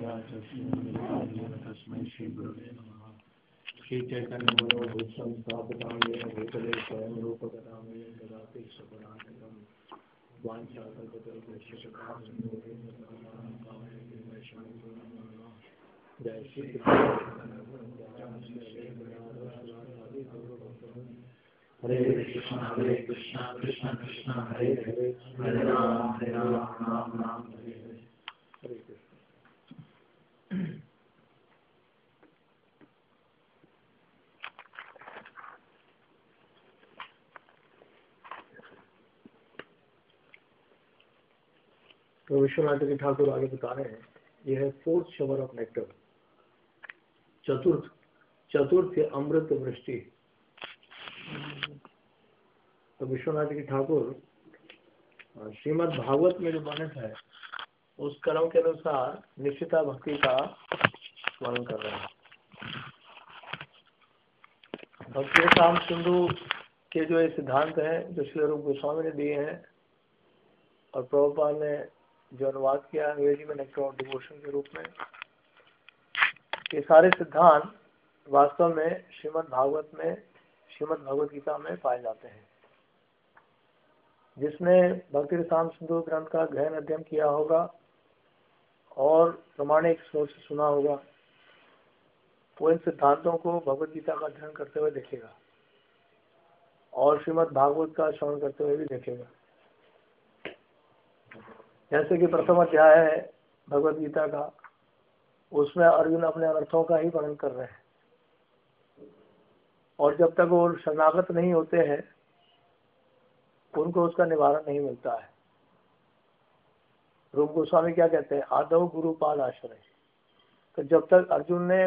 तस्मै श्री गुरुवे नमः। श्री चैतन्य मनोभूषण स्थापितांगे भूतले स्वयं रूपकदामि ददाति स्वपदान्तिकं वाञ्छाकल्पतरुभ्यश्च जय श्री हरे कृष्ण कृष्ण कृष्ण हरे हरे हरे राम राम राम हरे हरे। हरे कृष्ण। तो विश्वनाथ जी ठाकुर आगे बता रहे हैं, यह है फोर्थ शवर ऑफ नेक्टर, चतुर्थ अमृत वृष्टि। तो विश्वनाथ जी ठाकुर श्रीमद् भागवत में जो वर्णित है उस क्रम के अनुसार निश्चिता भक्ति का वर्णन कर रहे हैं। भक्ति काम सिंधु के जो ये सिद्धांत हैं जो श्री रूप गोस्वामी ने दिए हैं और प्रभुपाद ने जो अनुवाद किया अंग्रेजी में नेक्टर ऑफ डिवोशन के रूप में, ये सारे सिद्धांत वास्तव में श्रीमद् भगवत गीता में पाए जाते हैं। जिसने भक्ति रसायन सिंधु ग्रंथ का गहन अध्ययन किया होगा और प्रमाणिक सोच से सुना होगा, वो इन सिद्धांतों को भगवत गीता का अध्ययन करते हुए देखेगा और श्रीमद् भागवत का श्रवण करते हुए भी देखेगा। जैसे कि प्रथम अध्याय है भगवत गीता का, उसमें अर्जुन अपने अनर्थों का ही वर्णन कर रहे हैं और जब तक वो शरणागत नहीं होते हैं उनको उसका निवारण नहीं मिलता है। रूप गोस्वामी क्या कहते हैं, आदव गुरुपाद आश्रय। तो जब तक अर्जुन ने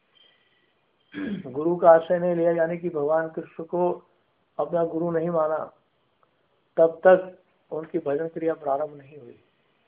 गुरु का आश्रय नहीं लिया, यानी कि भगवान कृष्ण को अपना गुरु नहीं माना, तब तक उनकी भजन क्रिया प्रारंभ नहीं हुई।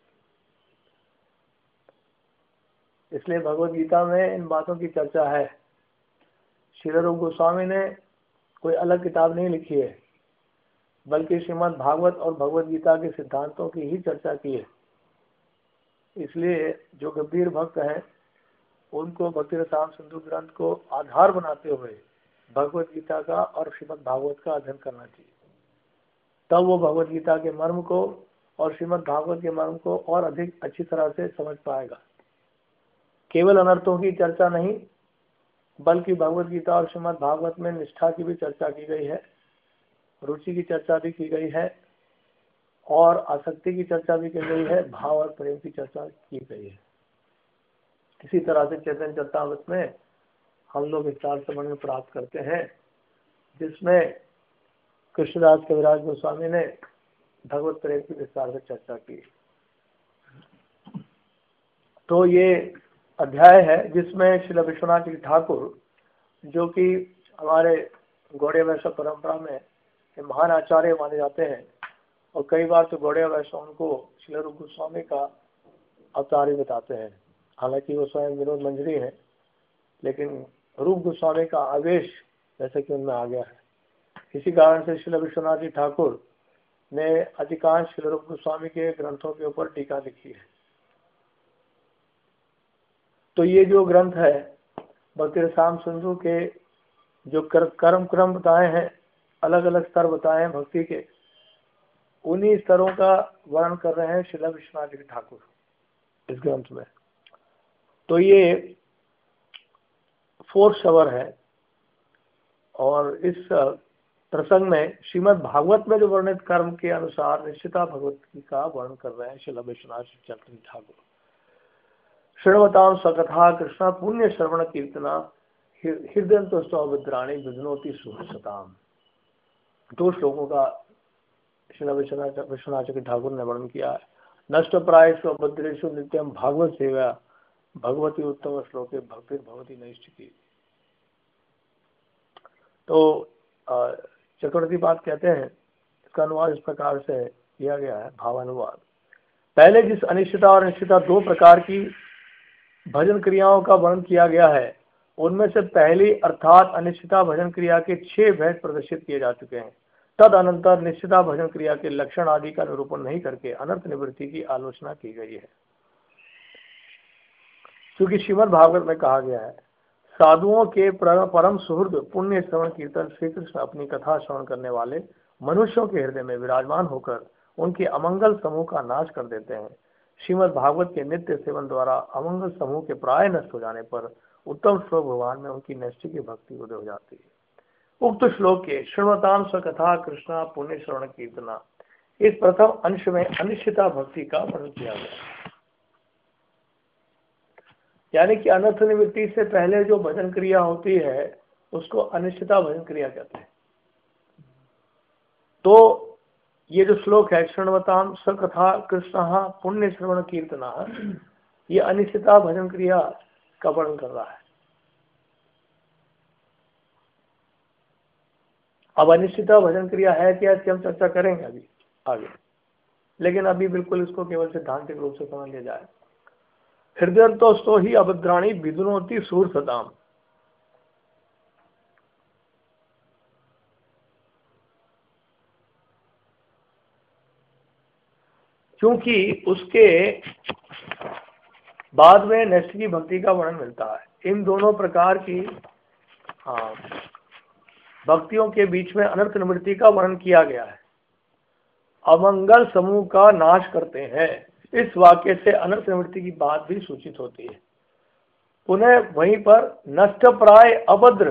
इसलिए भगवत गीता में इन बातों की चर्चा है। श्री रूप गोस्वामी ने कोई अलग किताब नहीं लिखी है, बल्कि श्रीमद् भागवत और भगवत गीता के सिद्धांतों की ही चर्चा की है। इसलिए जो गंभीर भक्त हैं उनको भक्ति रसायन सिंधु ग्रंथ को आधार बनाते हुए भगवत गीता का और श्रीमद् भागवत का अध्ययन करना चाहिए। तब वो भगवत गीता के मर्म को और श्रीमद् भागवत के मर्म को और अधिक अच्छी तरह से समझ पाएगा। केवल अनर्थों की चर्चा नहीं, बल्कि भगवत गीता और श्रीमद् भागवत में निष्ठा की भी चर्चा की गई है, रुचि की चर्चा भी की गई है और आसक्ति की चर्चा भी की गई है, भाव और प्रेम की चर्चा की गई है। इसी तरह से चैतन्य चरितामृत में हम लोग विस्तार से वर्णन प्राप्त करते हैं, जिसमें कृष्णदास कविराज गोस्वामी ने भगवत प्रेम की विस्तार से चर्चा की। तो ये अध्याय है जिसमें श्री विश्वनाथ जी ठाकुर, जो कि हमारे गौड़ीय वैष्णव परंपरा में महान आचार्य माने जाते हैं और कई बार तो गौड़ीय वैष्णव उनको श्री रूप गोस्वामी का अवतार बताते हैं। हालांकि वो स्वयं विनोद मंजरी है, लेकिन रूप गोस्वामी का आवेश जैसे कि उनमें आ गया है। इसी कारण से श्री विश्वनाथ जी ठाकुर ने अधिकांश श्री रूप गोस्वामी के ग्रंथों के ऊपर टीका लिखी है। तो ये जो ग्रंथ है भक्ति रसायन सिंधु के जो क्रम बताए हैं, अलग अलग स्तर बताए हैं भक्ति के, उन्हीं स्तरों का वर्णन कर रहे हैं श्री विश्वनाथ जी ठाकुर इस ग्रंथ में। तो ये फोर्थ शवर है और इस प्रसंग में श्रीमद् भागवत में जो वर्णित कर्म के अनुसार निश्चिता भगवती का वर्णन कर रहे हैं श्री विश्वनाथ जी ठाकुर। श्रृणवताम सकथा कृष्ण पुण्य श्रवण कीर्तना हृदय तो सौभद्राणी विघ्नोति सुहसताम। दो श्लोकों का श्री विश्वनाथ जी ठाकुर ने वर्णन किया है। नष्ट प्रायेषु अभद्रेषु नित्यम भागवत सेवा भगवती उत्तम श्लोके भक्ति भगवती नैष्ठिकी। तो चक्रवर्ती बात कहते हैं, इसका अनुवाद इस प्रकार से किया गया है, भावानुवाद। पहले जिस अनिश्चिता और निश्चिता दो प्रकार की भजन क्रियाओं का वर्णन किया गया है, उनमें से पहली अर्थात अनिश्चिता भजन क्रिया के 6 भेद प्रदर्शित किए जा चुके हैं। तदनंतर निश्चिता भजन क्रिया के लक्षण आदि का निरूपण नहीं करके अनर्थ निवृत्ति की आलोचना की गई है। क्योंकि श्रीमद् भागवत में कहा गया है, साधुओं के परम सुहृद पुण्य श्रवण कीर्तन श्री कृष्ण अपनी कथा श्रवण करने वाले मनुष्यों के हृदय में विराजमान होकर उनके अमंगल समूह का नाश कर देते हैं। श्रीमद् भागवत के नित्य सेवन द्वारा अमंगल समूह के प्राय नष्ट हो जाने पर उत्तम श्लोक भगवान में उनकी नैष्ठिक की भक्ति उदय हो जाती है। उक्त श्लोक के श्रृणवताम स्वकथा कृष्णा पुण्य श्रवण कीर्तना, इस प्रथम अंश में अनिश्चिता भक्ति का वर्णन किया गया, यानी कि अनर्थ निवृत्ति से पहले जो भजन क्रिया होती है उसको अनिश्चिता भजन क्रिया कहते हैं। तो ये जो श्लोक है शृण्वताम सकथा कृष्ण पुण्य श्रवण कीर्तना, ये अनिश्चिता भजन क्रिया का वर्णन कर रहा है। अब अनिश्चिता भजन क्रिया है क्या, इसकी हम चर्चा करेंगे अभी आगे, लेकिन अभी बिल्कुल इसको केवल सिद्धांतिक रूप से समझ लिया जाए। हृदय तो स्तो ही अभद्राणी विदुनोति सूर सदाम, क्योंकि उसके बाद में नैष्ठिकी भक्ति का वर्णन मिलता है। इन दोनों प्रकार की भक्तियों के बीच में अनर्थ निवृत्ति का वर्णन किया गया है। अमंगल समूह का नाश करते हैं, इस वाक्य से अनर्थ निवृत्ति की बात भी सूचित होती है। पुनः वहीं पर नष्ट प्राय अभद्र,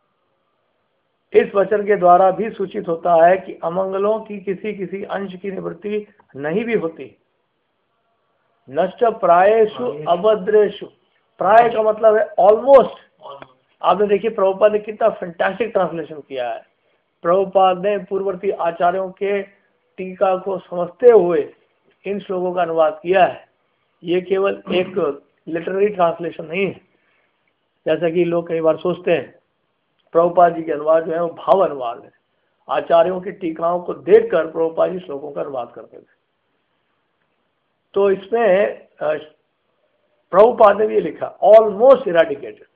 इस वचन के द्वारा भी सूचित होता है कि अमंगलों की किसी अंश की निवृत्ति नहीं भी होती। नष्ट प्रायेषु अभद्रेषु, प्राय का मतलब है ऑलमोस्ट। आपने देखिए प्रभुपाद ने कितना फैंटास्टिक ट्रांसलेशन किया है। प्रभुपाद ने पूर्ववर्ती आचार्यों के टीका को समझते हुए इन श्लोकों का अनुवाद किया है। ये केवल एक लिटरेरी ट्रांसलेशन नहीं है, जैसा कि लोग कई बार सोचते हैं। प्रभुपाद जी के अनुवाद जो है वो भाव अनुवाद है। आचार्यों की टीकाओं को देखकर प्रभुपाद जी श्लोकों का अनुवाद करते थे। तो इसमें प्रभुपाद ने भी लिखा ऑलमोस्ट इराडिकेटेड,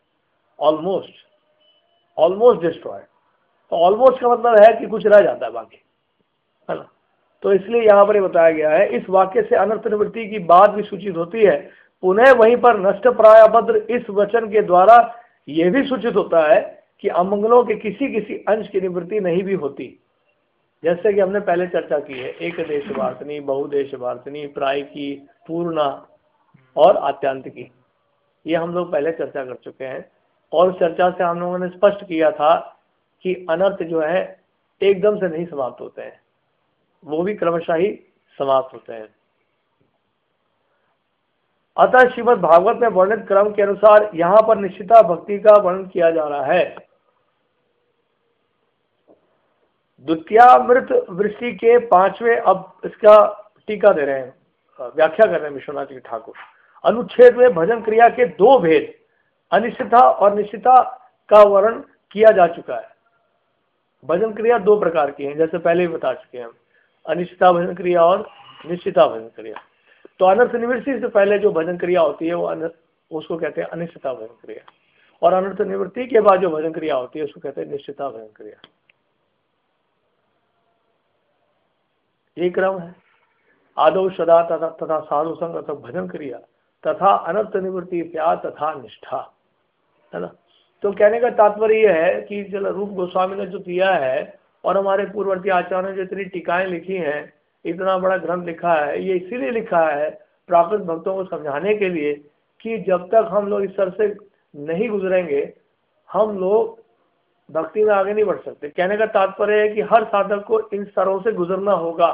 ऑलमोस्ट डिस्ट्रॉयड। तो ऑलमोस्ट का मतलब है कि कुछ रह जाता है बाकी, है ना। तो इसलिए यहाँ पर बताया गया है, इस वाक्य से अनर्थ निवृत्ति की बात भी सूचित होती है। पुनः वहीं पर नष्ट प्राय अभद्र, इस वचन के द्वारा यह भी सूचित होता है कि अमंगलों के किसी अंश की निवृत्ति नहीं भी होती। जैसे कि हमने पहले चर्चा की है, एक देश वार्तनी, बहुदेश वार्तनी, प्राय की, पूर्णा और आत्यांत की, ये हम लोग पहले चर्चा कर चुके हैं। और चर्चा से हम लोगों ने स्पष्ट किया था कि अनर्थ जो है एकदम से नहीं समाप्त होते हैं, वो भी क्रमशः ही समाप्त होते हैं। अतः श्रीमद् भागवत में वर्णित क्रम के अनुसार यहाँ पर निश्चिता भक्ति का वर्णन किया जा रहा है। द्वितीयामृत वृष्टि के 5वें, अब इसका टीका दे रहे हैं, व्याख्या कर रहे हैं विश्वनाथ जी ठाकुर। अनुच्छेद में भजन क्रिया के दो भेद, अनिश्चिता और निश्चिता का वर्णन किया जा चुका है। भजन क्रिया दो प्रकार की है, जैसे पहले ही बता चुके हैं हम, अनिश्चिता भजन क्रिया और निश्चिता भजन क्रिया। तो अनर्थ निवृत्ति से पहले जो भजन क्रिया होती है वो उसको कहते हैं अनिश्चिता भजन क्रिया, और अनर्थ निवृत्ति के बाद जो भजन क्रिया होती है उसको कहते हैं निश्चिता भजन क्रिया। ये क्रम है। आदौ सदा तथा साधु संग तथा भजन क्रिया तथा अनर्थ निवृत्ति तथा निष्ठा, है ना। तो कहने का तात्पर्य यह है कि चलो रूप गोस्वामी ने जो दिया है और हमारे पूर्ववर्ती आचार्यों ने जो इतनी टीकाएं लिखी हैं, इतना बड़ा ग्रंथ लिखा है, ये इसीलिए लिखा है प्राकृत भक्तों को समझाने के लिए कि जब तक हम लोग इस स्तर से नहीं गुजरेंगे हम लोग भक्ति में आगे नहीं बढ़ सकते। कहने का तात्पर्य है कि हर साधक को इन स्तरों से गुजरना होगा,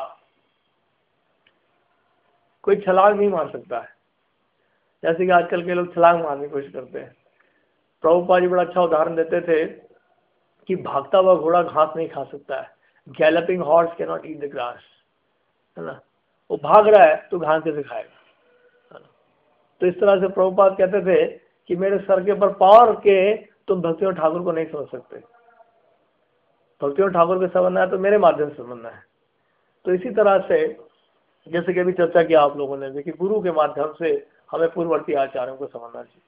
कोई छलांग नहीं मार सकता है जैसे कि आजकल के लोग छलांग मारने की कोशिश करते हैं। प्रभुपाद जी बड़ा अच्छा उदाहरण देते थे कि भागता हुआ घोड़ा घास नहीं खा सकता है, galloping horse can not eat the grass, है ना। वो भाग रहा है तो घास कैसे खाएगा, है ना। तो इस तरह से प्रभुपाद कहते थे कि मेरे सर के ऊपर पाँव रख के तुम भक्तियों ठाकुर को नहीं समझ सकते, भक्तियों ठाकुर के समझना है तो मेरे माध्यम से समझना है। तो इसी तरह से जैसे कि अभी चर्चा किया आप लोगों ने भी कि गुरु के माध्यम से हमें पूर्ववर्ती आचार्यों को समझना चाहिए।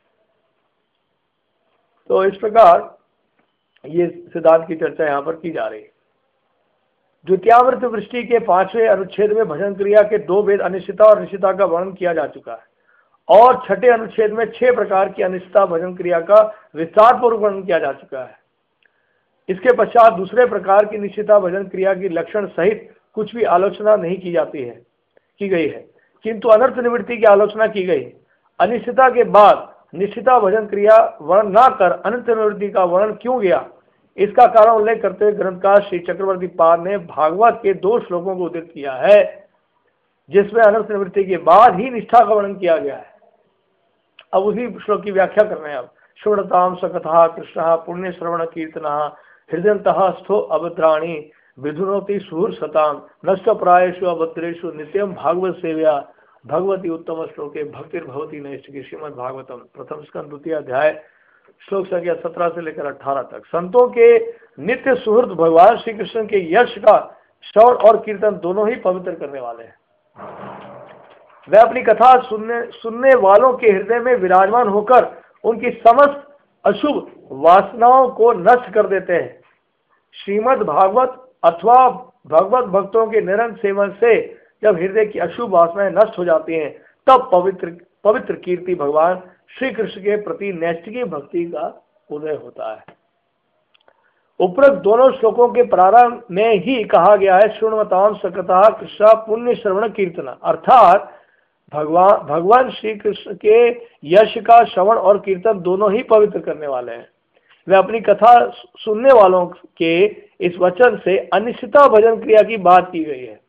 तो इस प्रकार ये सिद्धांत की चर्चा यहाँ पर की जा रही है। द्वितीयामृत वृष्टि के 5वें अनुच्छेद में भजन क्रिया के दो भेद अनिश्चिता और निश्चिता का वर्णन किया जा चुका है। और छठे अनुच्छेद में 6 प्रकार की अनिष्ठता भजन क्रिया का विस्तार पूर्वक वर्णन किया जा चुका है। इसके पश्चात दूसरे प्रकार की निश्चिता भजन क्रिया की लक्षण सहित कुछ भी आलोचना नहीं की गई है, किंतु अनर्थ निवृत्ति की आलोचना की गई। अनिश्चिता के बाद निश्चिता भजन क्रिया वर्णन न कर अनर्थ निवृत्ति का वर्णन क्यों गया, इसका कारण उल्लेख करते हुए ग्रंथकार श्री चक्रवर्ती पाद ने भागवत के 2 श्लोकों को उद्धृत किया है, जिसमें अनर्थ निवृत्ति के बाद ही निष्ठा का वर्णन किया गया है। अब उसी श्लोक की व्याख्या कर रहे हैं। अब श्रवणताम सकथा कृष्ण पुण्य श्रवण कीर्तना हृदयंतः स्थो अभद्राणी विधुनोति सुहृद सताम नष्ट प्रायेषु अभद्रेषु नित्यम भागवत सेव्या भगवती उत्तम श्लोके भक्तिर्भवती नैष्ठिकी। श्रीमद् भागवतम प्रथम स्कंद 2 अध्याय श्लोक संख्या 17 से लेकर 18 तक। संतों के नित्य सुहृद भगवान श्री कृष्ण के यश का श्रवण और कीर्तन दोनों ही पवित्र करने वाले हैं। वे अपनी कथा सुनने वालों के हृदय में विराजमान होकर उनकी समस्त अशुभ वासनाओं को नष्ट कर देते हैं। श्रीमद् भागवत अथवा भगवत भक्तों के निरंतर सेवन से जब हृदय की अशुभ वासनाएं नष्ट हो जाती हैं, तब पवित्र कीर्ति भगवान श्री कृष्ण के प्रति नैष्ठिकी भक्ति का उदय होता है। उपरोक्त दोनों श्लोकों के प्रारंभ में ही कहा गया है श्रृण्वताम सकतः कृष्ण पुण्य श्रवण कीर्तना, अर्थात भगवान श्री कृष्ण के यश का श्रवण और कीर्तन दोनों ही पवित्र करने वाले हैं। वे अपनी कथा सुनने वालों के इस वचन से अनिश्चिता भजन क्रिया की बात की गई है,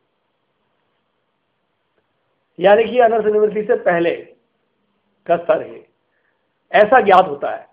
यानी कि अनर्थ निवृत्ति से पहले का स्तर है, ऐसा ज्ञात होता है।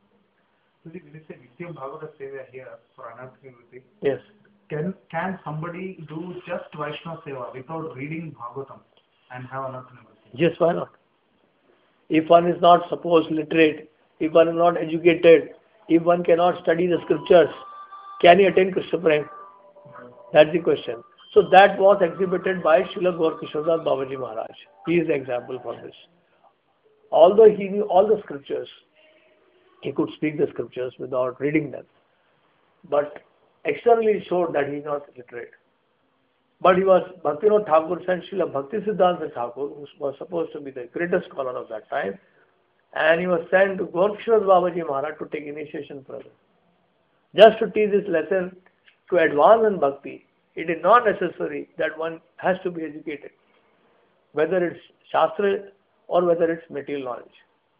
Yes. Can somebody do just Vaishnava Seva without reading Bhagavatam and have anartha nivriti? Yes, why not? If one is not supposed literate, if one is not educated, if one cannot study the scriptures, can he attain Krishna Prem? That's the question. So that was exhibited by Srila Gaur Kishoredas Babaji Maharaj. He is the example for this. Although he knew all the scriptures, he could speak the scriptures without reading them, but externally showed that he is not literate. But he was Bhaktivinoda Thakur and Srila Bhakti Siddhanta Thakur, who was supposed to be the greatest scholar of that time, and he was sent to Gaur Kishoredas Babaji Maharaj to take initiation further. Just to teach this lesson to advance in bhakti, it is not necessary that one has to be educated, whether it's Shastra or whether it's material knowledge.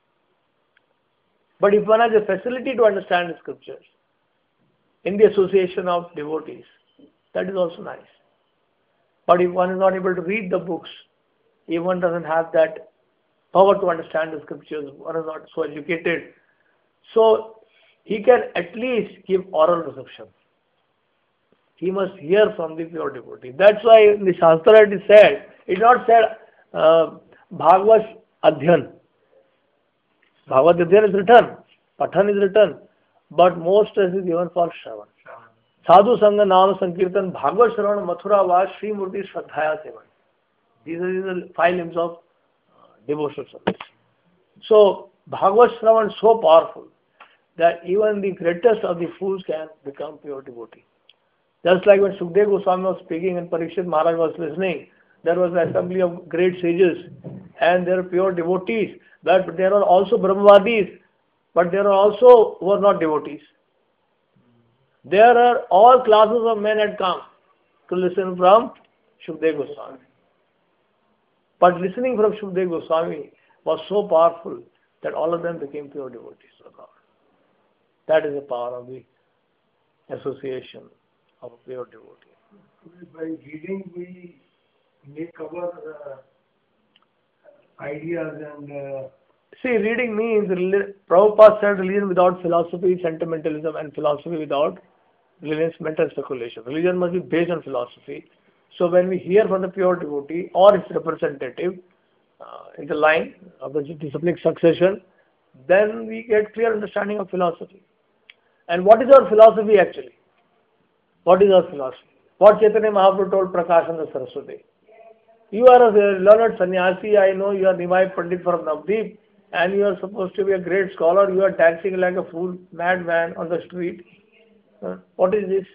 But if one has a facility to understand the scriptures in the association of devotees, that is also nice. But if one is not able to read the books, if one doesn't have that power to understand the scriptures, one is not so educated, so he can at least give oral reception. He must hear from the pure devotee. That's why in the Shastra it is said, it is not said Bhagavad Adhyan. Bhagavad Adhyan is written, Pathan is written, but most stress is given for Shravan. Sadhu Sangha Nama Sankirtan Bhagavad Shravan Mathura Vas Sri Murti Shraddhaya Sevan. These are the 5 limbs of devotional service. So Bhagavad Shravan is so powerful that even the greatest of the fools can become pure devotee. Just like when Sukdev Goswami was speaking and Parikshit Maharaj was listening, there was an assembly of great sages and there are pure devotees, but there are also Brahmavadis, but there are also who are not devotees. There are all classes of men had come to listen from Sukdev Goswami. But listening from Sukdev Goswami was so powerful that all of them became pure devotees of God. That is the power of the association of a pure devotee. By reading we make our ideas and... See, reading means, Prabhupada said religion without philosophy is sentimentalism and philosophy without religion is mental speculation. Religion must be based on philosophy. So when we hear from the pure devotee or his representative in the line of the disciplinic succession, then we get clear understanding of philosophy. And what is our philosophy actually? What is our philosophy? What Chaitanya Mahaprabhu told Prakashananda Saraswati? You are a learned sannyasi, I know you are Nimai Pandit from Navdeep, and you are supposed to be a great scholar, you are dancing like a fool, madman on the street. What is this?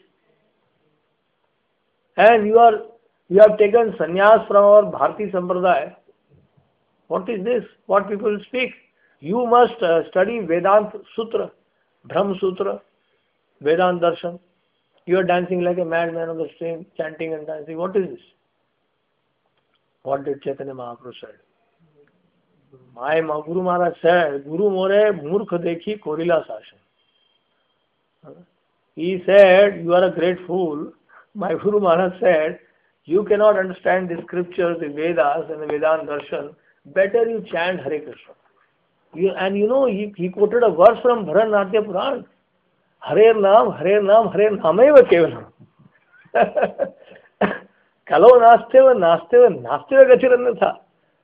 And you have taken sannyas from our Bharati Sampradaya. What is this? What people speak? You must study Vedanta Sutra, Brahma Sutra, Vedanta Darshan. You are dancing like a madman on the stream, chanting and dancing. What is this? What did Chaitanya Mahaprabhu said? My Guru Maharaj said, Guru More Murkha Dekhi Korila Sashan. He said, you are a great fool. My Guru Maharaj said, you cannot understand the scriptures, the Vedas and the Vedanta Darshan. Better you chant Hare Krishna. He quoted a verse from Bharatanatyam Puran. Hare Nam, Hare Nam, Hare Nameva Kevalam. Kalo Nasteva, Nasteva, Nasteva Gachirannatha.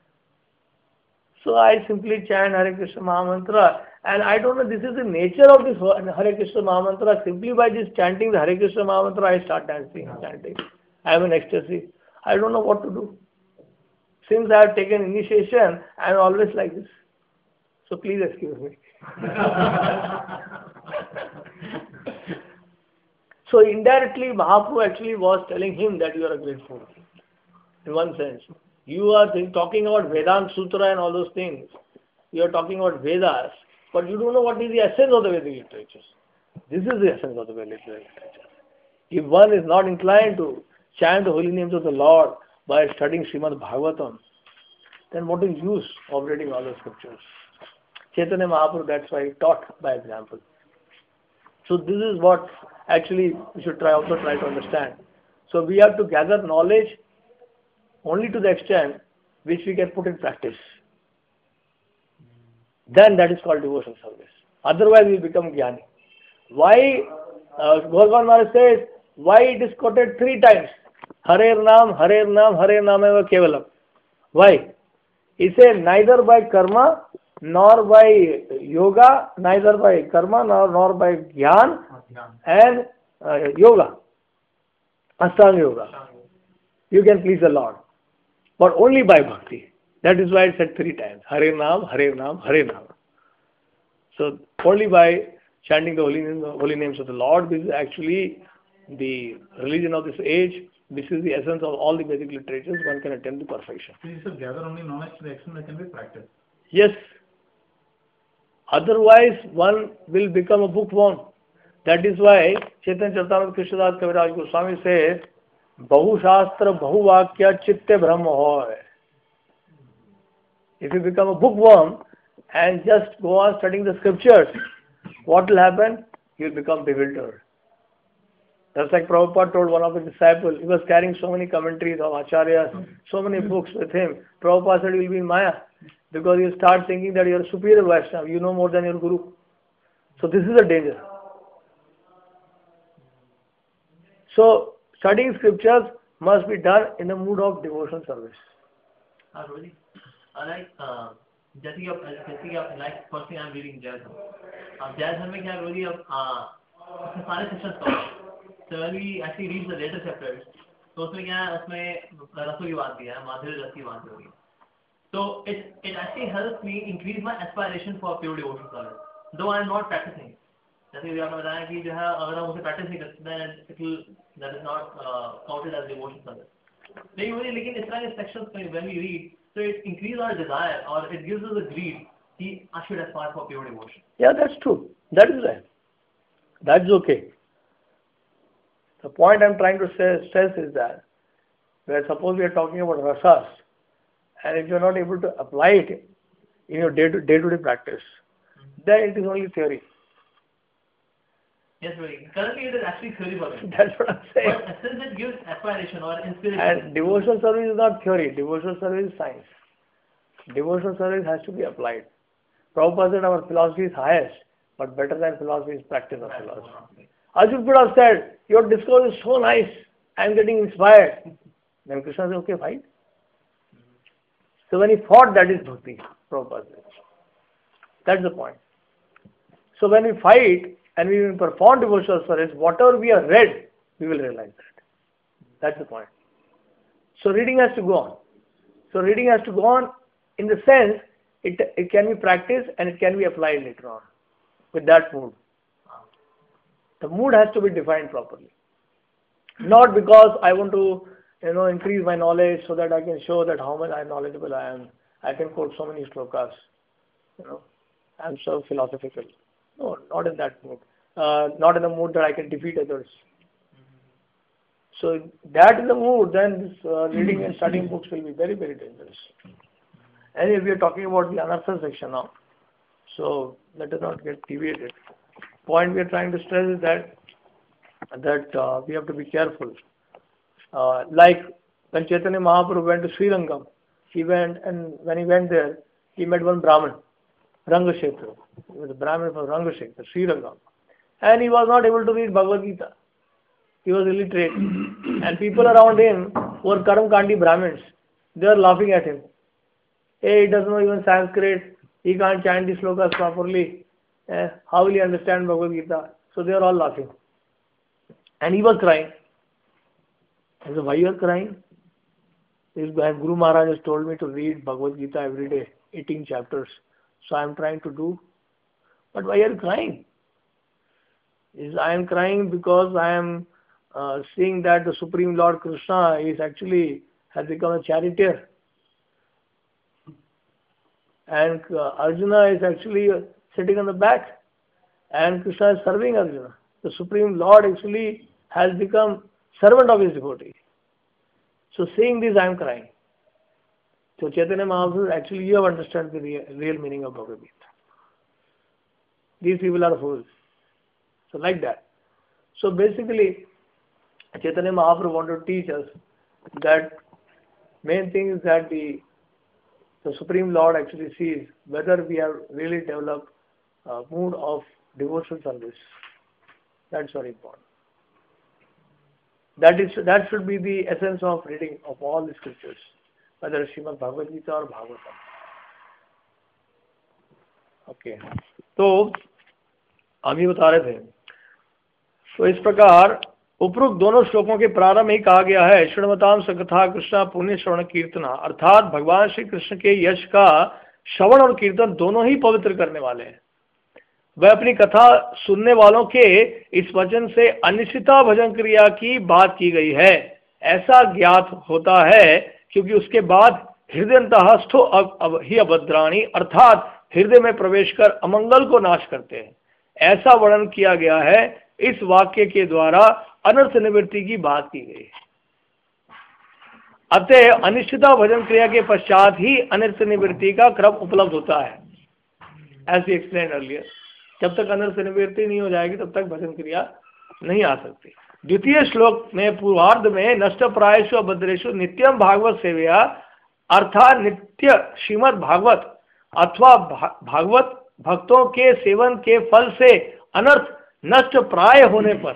So I simply chant Hare Krishna Mahamantra, and I don't know, this is the nature of this Hare Krishna Mahamantra. Simply by just chanting the Hare Krishna Mahamantra, I start dancing, chanting. I am in ecstasy. I don't know what to do. Since I have taken initiation, I am always like this. So please excuse me. So indirectly, Mahaprabhu actually was telling him that you are a great fool. In one sense. You are talking about Vedanta Sutra and all those things. You are talking about Vedas, but you don't know what is the essence of the Vedic literatures. This is the essence of the Vedic literatures. If one is not inclined to chant the holy names of the Lord by studying Srimad Bhagavatam, then what is use of reading all the scriptures? Chaitanya Mahaprabhu, that's why he taught by example. So this is what actually we should also try to understand. So we have to gather knowledge only to the extent which we can put in practice. Then that is called devotional service. Otherwise we become jnani. Why, Bhagavan Maharaj says, why it is quoted 3 times? Hare Nam, Hare Nam, Hare Nameva Kevalam. Why? He says neither by karma, nor by yoga, neither by karma, nor by jnana and yoga, Ashtanga yoga. You can please the Lord, but only by bhakti. That is why I said 3 times. Hare Nam, Hare Nam, Hare Nam. So only by chanting the holy names of the Lord. This is actually the religion of this age. This is the essence of all the Vedic literatures. One can attain to perfection. So you should gather only knowledge to the extent that can be practiced. Yes. Otherwise, one will become a bookworm. That is why Chaitanya Charitamrita Krishnadas Kaviraj Goswami says, Bahu Shastra, Bahu Vakya, Chitte Brahma Hoy. If you become a bookworm and just go on studying the scriptures, what will happen? You will become bewildered. Just like Prabhupada told one of his disciples, he was carrying so many commentaries of Acharyas, so many books with him. Prabhupada said, you will be in Maya. Because you start thinking that you are a superior Vaishnava, you know more than your Guru. So this is a danger. So studying scriptures must be done in the mood of devotional service. Really? जैसे कि आप like firstly I'm reading Jai Dharma. अब Jai Dharma में क्या रोली अब उसमें सारे sections cover. So when we actually read the later chapters, तो उसमें क्या है उसमें रसों की बात भी है, माधुर्य रस की बात भी होगी. So it actually helps me increase my aspiration for pure devotion service, though I am not practicing. जैसे कि आपने बताया कि जो है अगर हम उसे practice नहीं करते then that is not counted as devotion service. लेकिन इस तरह के sections when we read, so it increases our desire or it gives us a greed कि I should aspire for pure devotion. Yeah, that's true. That is right. That's okay. The point I am trying to stress is that, where suppose we are talking about rasas, and if you are not able to apply it in your day-to-day practice, then it is only theory. Yes, very. Currently it is actually theory for me. That's what I'm saying. But since it gives aspiration or inspiration. And devotional service is not theory. Devotional service is science. Devotional service has to be applied. Prabhupada said our philosophy is highest, but better than philosophy is practice of philosophy. Arjuna could have said, your discourse is so nice, I am getting inspired. Then Krishna said, okay, fine. So when he fought, that is bhakti, Prabhupada said. That's the point. So when we fight and we will perform devotional service, whatever we have read, we will realize that. That's the point. So reading has to go on. So reading has to go on in the sense it can be practiced and it can be applied later on with that mood. The mood has to be defined properly. Not because I want to increase my knowledge so that I can show that how much knowledgeable I am. I can quote so many shlokas. I'm so philosophical. No, not in that mood. Not in the mood that I can defeat others. So that is the mood, then this reading and studying books will be very, very dangerous. Anyway, we are talking about the anartha section now. So let us not get deviated. Point we are trying to stress is that we have to be careful. Like when Chaitanya Mahaprabhu went to Srirangam, he went, and when he went there, he met one Brahmin, Rangashetra. He was a Brahmin from Rangashetra, Srirangam. And he was not able to read Bhagavad Gita. He was illiterate. And people around him were Karamkandi Brahmins. They were laughing at him. Hey, he doesn't know even Sanskrit. He can't chant the slokas properly. How will he understand Bhagavad Gita? So they are all laughing. And he was crying. I said, why you are crying? This Guru Maharaj has told me to read Bhagavad Gita every day, 18 chapters. So I am trying to do. But why are you crying? I am crying because I am seeing that the Supreme Lord Krishna has become a charioteer. And Arjuna is actually sitting on the back. And Krishna is serving Arjuna. The Supreme Lord actually has become servant of his devotee. So seeing this, I am crying. So Chaitanya Mahaprabhu, actually you have understood the real meaning of Bhagavad Gita. These people are fools. So like that. So basically, Chaitanya Mahaprabhu wanted to teach us that main thing is that the Supreme Lord actually sees whether we have really developed a mood of devotional service. That's very important. That should be the essence of reading of all the scriptures, whether Srimad Bhagavad Gita or Bhagavatam. Okay. तो हम ये बता रहे थे, तो इस प्रकार उपरोक्त दोनों श्लोकों के प्रारंभ में ही कहा गया है श्रवणमताम सकथा कृष्णा पुण्य श्रवण कीर्तना, अर्थात भगवान श्री कृष्ण के यश का श्रवण और कीर्तन दोनों ही पवित्र करने वाले हैं। वह अपनी कथा सुनने वालों के इस वचन से अनिश्चिता भजन क्रिया की बात की गई है, ऐसा ज्ञात होता है क्योंकि उसके बाद हृदयंतःस्थो ही अभद्राणी, अर्थात हृदय में प्रवेश कर अमंगल को नाश करते हैं, ऐसा वर्णन किया गया है। इस वाक्य के द्वारा अनर्थ निवृत्ति की बात की गई है। अतः अनिश्चिता भजन क्रिया के पश्चात ही अनर्थ निवृत्ति का क्रम उपलब्ध होता है। ऐसे एक्सप्लेन अर्लियर, जब तक अनर्थ निवृत्ति नहीं हो जाएगी तब तक भजन क्रिया नहीं आ सकती। द्वितीय श्लोक में पूर्वार्ध में नष्ट प्रायेषु अभद्रेषु नित्यम भागवत सेवया, अर्थात नित्य श्रीमद् भागवत अथवा भागवत भक्तों के सेवन के फल से अनर्थ नष्ट प्राय होने पर,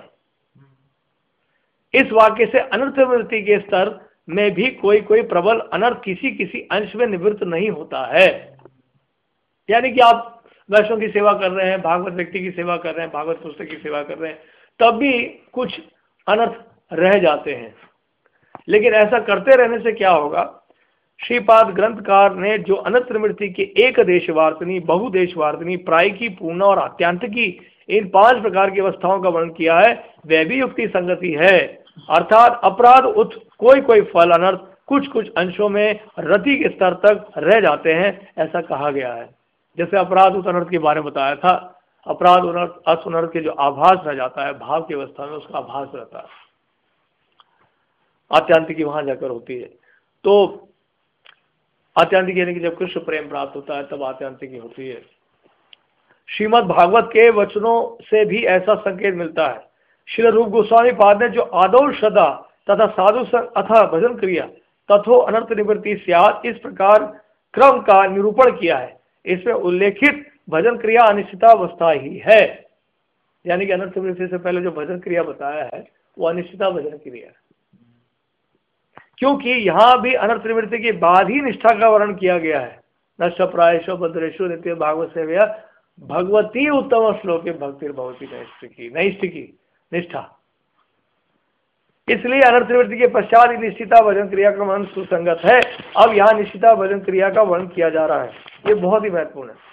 इस वाक्य से अनर्थ निवृत्ति के स्तर में भी कोई कोई प्रबल अनर्थ किसी किसी अंश में निवृत्त नहीं होता है। यानी कि आप वैष्णव की सेवा कर रहे हैं, भागवत व्यक्ति की सेवा कर रहे हैं, भागवत पुस्तक की सेवा कर रहे हैं, तब भी कुछ अनर्थ रह जाते हैं। लेकिन ऐसा करते रहने से क्या होगा? श्रीपाद ग्रंथकार ने जो अनर्थ निवृत्ति के एक देशवार्तनी, बहुदेशवार्तनी, प्रायिकी, पूर्ण और आत्यांतिकी, इन 5 प्रकार की अवस्थाओं का वर्णन किया है, वह भी युक्ति संगति है। अर्थात अपराध उत कोई कोई फल अनर्थ कुछ कुछ अंशों में रति के स्तर तक रह जाते हैं, ऐसा कहा गया है। जैसे अपराध उत अनर्थ के बारे में बताया था, अपराध अनर्थ अस अनर्थ के जो आभास रह जाता है, भाव की अवस्था में उसका आभास रहता है, आत्यांतिकी वहां जाकर होती है। तो आत्यांतिकी यानी कि जब कृष्ण प्रेम प्राप्त होता है तब आत्यांतिकी होती है। श्रीमद् भागवत के वचनों से भी ऐसा संकेत मिलता है। श्री रूप गोस्वामी पाद ने जो आदौ श्रद्धा तथा साधु संग अथा भजन क्रिया तथो अनर्थ निवृत्ति स्यात्, इस प्रकार क्रम का निरूपण किया है। इसमें उल्लेखित भजन क्रिया अनिश्चितावस्था ही है। यानी कि अनर्थ निवृत्ति से पहले जो भजन क्रिया बताया है वो अनिश्चिता भजन क्रिया है, क्योंकि यहाँ भी अनर्थ निवृत्ति के बाद ही निष्ठा का वर्णन किया गया है। नष्ट प्रायेषु भद्रेषु नित्य भागवत सेवया भगवती उत्तम श्लोके भक्ति भवती नैष्ठिकी निष्ठा। इसलिए अनर्थ निवृत्ति के पश्चात निश्चिता भजन क्रिया का वर्णन सुसंगत है। अब यहाँ निश्चिता भजन क्रिया का वर्णन किया जा रहा है, ये बहुत ही महत्वपूर्ण है।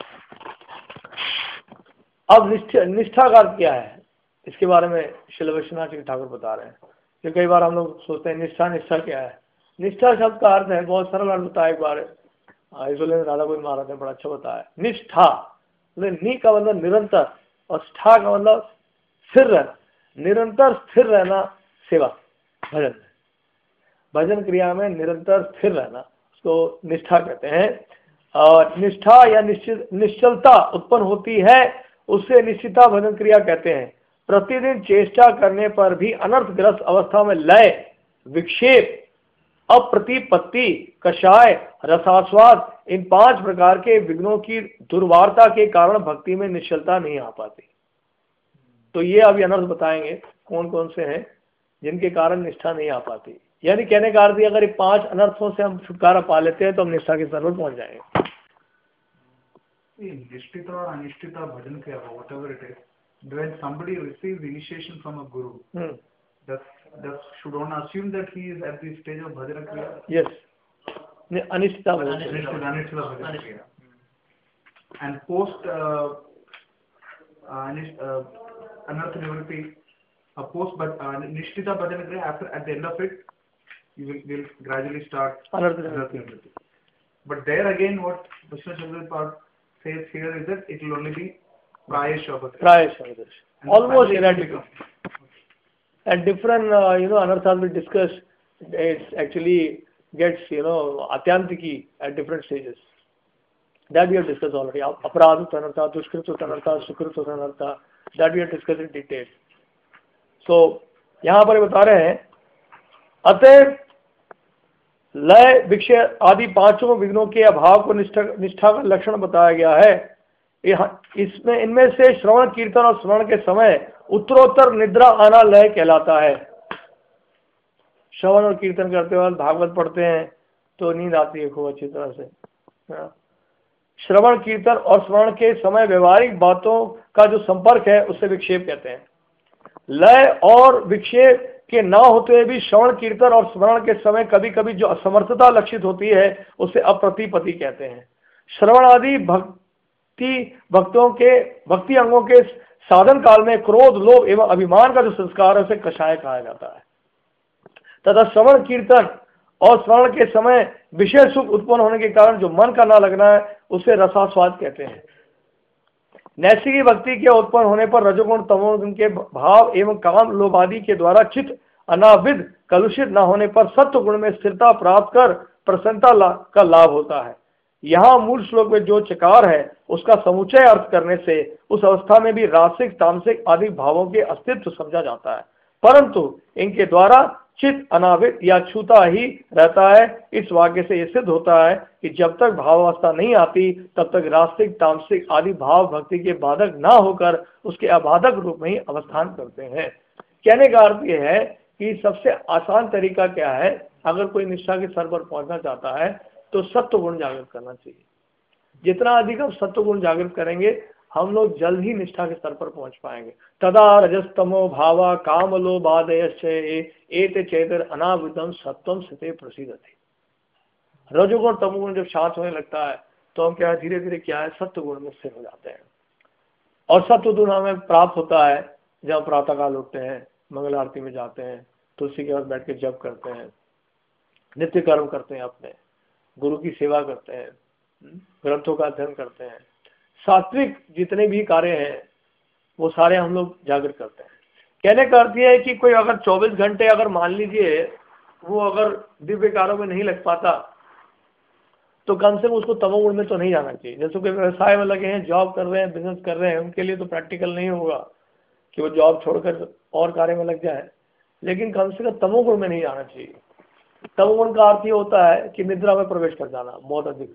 अब निष्ठा का अर्थ क्या है, इसके बारे में श्रील विश्वनाथ जी ठाकुर बता रहे हैं। कि कई बार हम लोग सोचते हैं निष्ठा क्या है। निष्ठा शब्द का अर्थ है, बहुत सरल अर्थ बताया एक बार, इसलिए राधा गोविंद महाराज ने बड़ा अच्छा बताया। निष्ठा, नी का मतलब निरंतर और स्था का मतलब स्थिर रहना, निरंतर स्थिर रहना सेवा भजन में, भजन क्रिया में निरंतर स्थिर रहना, उसको निष्ठा कहते हैं। और निष्ठा या निश्चलता उत्पन्न होती है, उससे निश्चिता भजन क्रिया कहते हैं। प्रतिदिन चेष्टा करने पर भी अनर्थग्रस्त अवस्था में लय, विक्षेप, अप्रतिपत्ति, कषाय, रसास्वाद, इन 5 प्रकार के विघ्नों की दुर्वारता के कारण भक्ति में निश्चलता नहीं आ पाती। तो ये अभी अनर्थ बताएंगे कौन कौन से हैं जिनके कारण निष्ठा नहीं आ पाती। यानी कहने का अर्थ है, अगर ये 5 अनर्थों से हम छुटकारा पा लेते हैं तो हम निष्ठा के स्तर पर पहुंच जाएंगे। निष्ठिता और अनिष्ठिता भजन क्रिया, whatever it is, when somebody receives initiation from a guru, should one assume that he is at the stage of bhajana kriya? Yes. अनिष्ठिता bhajan अनिष्ठिता bhajan kriya. And post anartha nivritti, post but nishtita bhajana kriya, after at the end of it you will gradually start anartha nivritti. But there again what Vishnu Chandra says here is that it will only be Prayasha. Almost identical. And different, anarthas we discussed, it actually gets, atyantiki at different stages. That we have discussed already. Aparadha anartha, dushkrita anartha, sukrita anartha, that we have discussed in detail. So, यहाँ पर बता रहे हैं, अतः लय, विक्षय आदि 5 विघ्नों के अभाव को निष्ठा का लक्षण बताया गया है। इसमें इनमें से श्रवण कीर्तन और स्मरण के समय उत्तरोत्तर निद्रा आना लय कहलाता है। श्रवण और कीर्तन करते वक्त भागवत पढ़ते हैं तो नींद आती है खूब अच्छी तरह से। श्रवण कीर्तन और स्मरण के समय व्यवहारिक बातों का जो संपर्क है उसे विक्षेप कहते हैं। लय और विक्षेप के ना होते हुए भी श्रवण कीर्तन और स्मरण के समय कभी कभी जो असमर्थता लक्षित होती है उसे अप्रतिपत्ति कहते हैं। श्रवण आदि भक्ति अंगों के साधन काल में क्रोध, लोभ एवं अभिमान का जो संस्कार है उसे कषाय कहा जाता है। तथा श्रवण कीर्तन और स्मरण के समय विषय सुख उत्पन्न होने के कारण जो मन का ना लगना है उसे रसास्वाद कहते हैं। नैतिकी भक्ति के उत्पन्न होने पर रजोगुण तमोगुण के भाव एवं काम लोभ आदि के द्वारा चित्त अनाविद कलुषित न होने पर सत्व गुण में स्थिरता प्राप्त कर प्रसन्नता का लाभ होता है। यहाँ मूल श्लोक में जो चकार है उसका समुच्चय अर्थ करने से उस अवस्था में भी रासिक, तामसिक आदि भावों के अस्तित्व समझा जाता है, परंतु इनके द्वारा चित्त अनावित या छूता ही रहता है। इस वाक्य से यह सिद्ध होता है कि जब तक भावावस्था नहीं आती तब तक रासिक, तामसिक आदि भाव भक्ति के बाधक ना होकर उसके अबाधक रूप में ही अवस्थान करते हैं। कहने का अर्थ यह है कि सबसे आसान तरीका क्या है, अगर कोई निष्ठा के स्तर पर पहुंचना चाहता है तो सत्व गुण जागृत करना चाहिए। जितना अधिक हम सत्व गुण जागृत करेंगे हम लोग जल्द ही निष्ठा के स्तर पर पहुंच पाएंगे। तदा रजस्तमो भावा काम लोभादयश्च एते चेतर अनावृतम सत्वम स्थिते प्रसिद्धति। रजोगुण तमोगुण जब शांत होने लगता है तो हम क्या धीरे धीरे क्या है सत्व गुण में स्थिर हो जाते हैं। और सत्व गुण हमें प्राप्त होता है जब प्रातः काल उठते हैं, मंगल आरती में जाते हैं, तुलसी के पास बैठ के जप करते हैं, नित्य कर्म करते हैं, अपने गुरु की सेवा करते हैं, ग्रंथों का अध्ययन करते हैं, सात्विक जितने भी कार्य हैं वो सारे हम लोग जागृत करते हैं। कहने का अर्थ यह है कि कोई अगर 24 घंटे अगर मान लीजिए वो अगर दिव्य कार्यों में नहीं लग पाता तो कम से कम उसको तमोगुण में तो नहीं जाना चाहिए। जैसे कोई व्यवसाय में लगे हैं, जॉब कर रहे हैं, बिजनेस कर रहे हैं, उनके लिए तो प्रैक्टिकल नहीं होगा कि वो जॉब छोड़कर और कार्य में लग जाए, लेकिन कम से कम तमोगुण में नहीं जाना चाहिए। तमोगुण का अर्थ ये होता है कि निद्रा में प्रवेश कर जाना बहुत अधिक।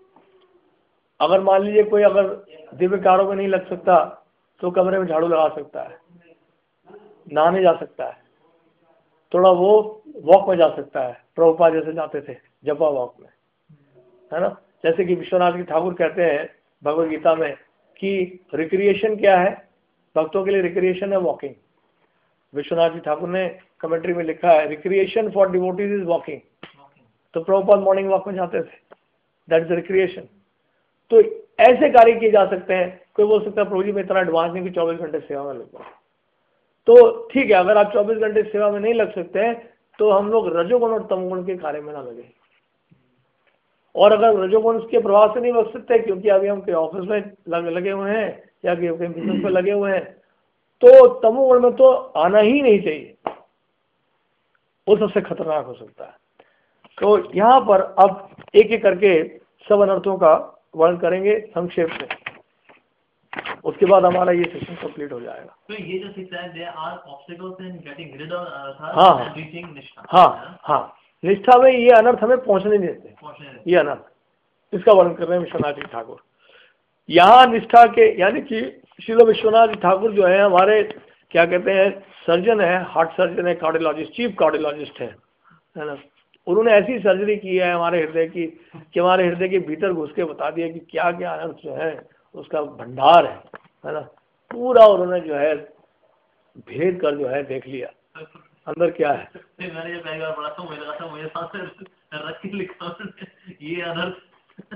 अगर मान लीजिए कोई अगर दिव्य कार्यों में नहीं लग सकता तो कमरे में झाड़ू लगा सकता है, नहाने जा सकता है, थोड़ा वो वॉक में जा सकता है, प्रभुपाद जैसे जाते थे जपा वॉक में, है ना। जैसे कि विश्वनाथ जी ठाकुर कहते हैं भगवद गीता में कि रिक्रिएशन क्या है, भक्तों के लिए रिक्रिएशन है वॉकिंग। विश्वनाथ जी ठाकुर ने कमेंट्री में लिखा है recreation for devotees is walking. तो प्रभुपाद मॉर्निंग वॉक में जाते थे, दैट इज रिक्रिएशन। तो ऐसे कार्य किए जा सकते हैं। कोई बोल सकता है प्रभु जी मैं इतना एडवांस नहीं कि 24 घंटे सेवा में लग जाऊं, तो ठीक है, अगर आप 24 घंटे सेवा में नहीं लग सकते हैं तो हम लोग रजोगुण और तमोगुण के कार्य में ना लगे। और अगर रजोगुण उसके प्रभाव से नहीं बच सकते, क्योंकि अभी हम कोई ऑफिस में लगे हुए हैं या कहीं बिजनेस में लगे हुए हैं, तो तमोगुण में तो आना ही नहीं चाहिए, वो सबसे खतरनाक हो सकता है। तो यहाँ पर अब एक एक करके सब अनर्थों का वर्णन करेंगे संक्षेप में, उसके बाद हमारा ये सेशन कंप्लीट हो जाएगा। तो ये जो शिक्षा है, there are obstacles in getting rid of हाँ and reaching निष्ठा। हाँ, निष्ठा में ये अनर्थ हमें पहुंचने नहीं देते, ये अनर्थ, इसका वर्णन कर रहे हैं विश्वनाथ जी ठाकुर। यहाँ निष्ठा के, यानी कि श्रील विश्वनाथ जी ठाकुर जो है हमारे क्या कहते हैं, सर्जन है, हार्ट सर्जन है, कार्डियोलॉजिस्ट, चीफ कार्डियोलॉजिस्ट है ना। उन्होंने ऐसी सर्जरी की है हमारे हृदय की कि हमारे हृदय के भीतर घुस के बता दिया कि क्या क्या अनर्थ जो है उसका भंडार है ना। पूरा उन्होंने जो है भेद कर जो है देख लिया अंदर क्या है। मैंने जब पहली बार पढ़ा था मुझे लगा था मेरे साथ रख के लिखा ये अनर्थ।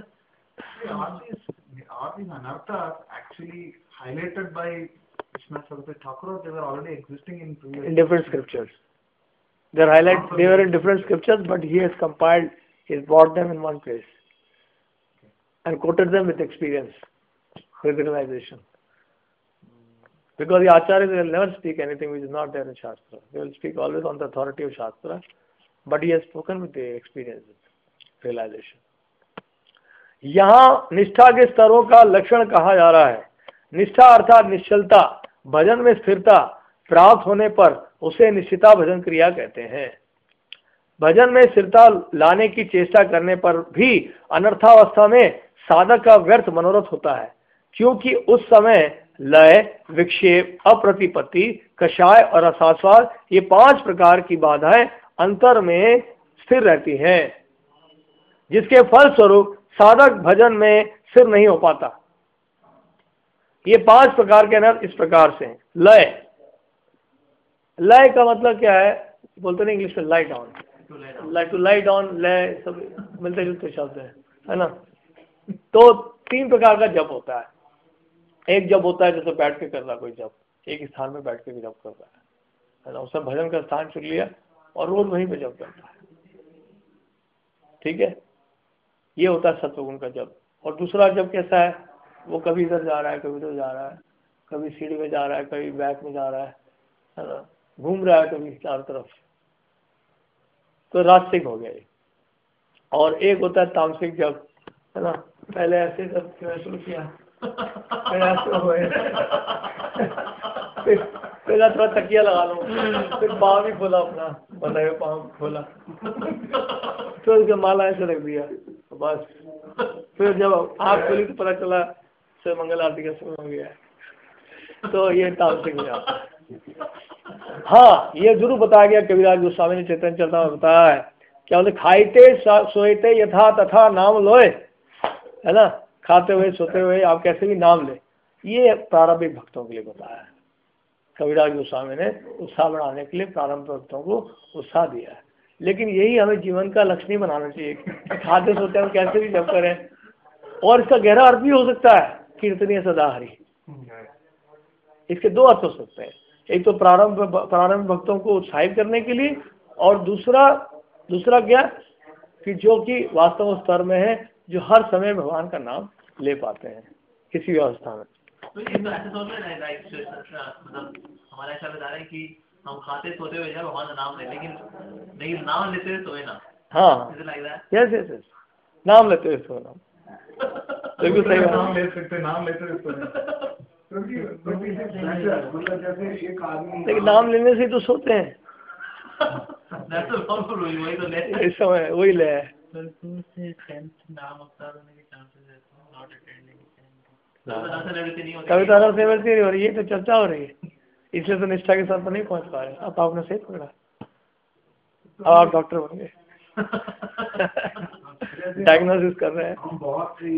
Are these anarthas actually highlighted by Vishwanath Saraswati Thakur, or they were already existing in previous? In different scriptures. They were in different scriptures, but he has compiled, he has brought them in one place and quoted them with experience, with realization. Because the Acharyas will never speak anything which is not there in Shastra. They will speak always on the authority of Shastra, but he has spoken with the experience, realization. यहाँ निष्ठा के स्तरों का लक्षण कहा जा रहा है। निष्ठा अर्थात निश्चलता, भजन में स्थिरता प्राप्त होने पर उसे निश्चिता भजन क्रिया कहते हैं। भजन में स्थिरता लाने की चेष्टा करने पर भी अनर्थावस्था में साधक का व्यर्थ मनोरथ होता है, क्योंकि उस समय लय, विक्षेप, अप्रतिपत्ति, कषाय और असास्वाद, ये 5 प्रकार की बाधाएं अंतर में स्थिर रहती हैं, जिसके फलस्वरूप साधक भजन में स्थिर नहीं हो पाता। ये 5 प्रकार के अनर्थ इस प्रकार से हैं। लय, लय का मतलब क्या है, बोलते नहीं इंग्लिश में, lie down, to lie down, लय सब मिलते जुलते शब्द है ना। तो 3 प्रकार का जप होता है। एक जप होता है जैसे बैठ के कर रहा कोई जप, एक स्थान में बैठ के भी जप कर रहा है ना, उसने भजन का स्थान चुन लिया और रोज वहीं पे जप करता है, ठीक है, ये होता है सत्वगुण का जप। और दूसरा जप कैसा है, वो कभी इधर जा रहा है, कभी उधर जा रहा है, कभी सीढ़ी में जा रहा है, कभी बैक में जा रहा है ना, घूम रहा है कभी चारों तरफ, तो रास्तिक हो गया ये। और एक होता है तामसिक जप, है ना, पहले ऐसे जब शुरू किया, फिर ऐसे हो गए, फिर थोड़ा तकिया लगा लो, फिर पाँव भी खोला, अपना बनाए हुए पाँव खोला, फिर उसके माला ऐसे रख दिया, बस। फिर जब आँख खोली तो पता चला से मंगल आरती का समय हो गया। तो ये तामसिक हो जाता है। हाँ, ये जरूर बताया गया, कविराज गोस्वामी ने चैतन्य चरितामृत में बताया है, क्या बोलते, खाइते सोते यथा तथा नाम लोए, है ना, खाते हुए सोते हुए आप कैसे भी नाम ले। ये प्रारंभिक भक्तों के लिए बताया है, कविराज गोस्वामी ने उत्साह बढ़ाने के लिए प्रारंभिक भक्तों को उत्साह दिया है। लेकिन यही हमें जीवन का लक्ष्य नहीं बनाना चाहिए कि खाते सोते हम कैसे भी जप करें। और इसका गहरा अर्थ भी हो सकता है, कीर्तनीय सदा हरि। इसके 2 अर्थ हो सकते हैं, एक तो प्रारंभिक भक्तों को उत्साहित करने के लिए, और दूसरा क्या कि जो कि वास्तव स्तर में है, जो हर समय भगवान का नाम ले पाते हैं किसी व्यवस्था में। तो ये तो ऐसे सोच रहे हैं, मतलब हमारा ऐसा बता रहे हैं कि हम खाते सोते हुए जाए भगवान का नाम ले, लेकिन नाम लेते हुए सोए ना। हाँ, यस, नाम लेते हुए सोना, बिल्कुल सही बात। नाम ले सकते, नाम लेते हुए सोना, लेकिन नाम लेने से तो सोते हैं, इस समय वही ले है। कविता रस निवृत्ति नहीं हो रही है, तो चर्चा हो रही है, इसलिए तो निष्ठा के साथ तो नहीं पहुंच पा रहे। अब आपने सही पकड़ा, अब आप डॉक्टर बन गए, डायग्नोसिस कर रहे हैं। हम बहुत ही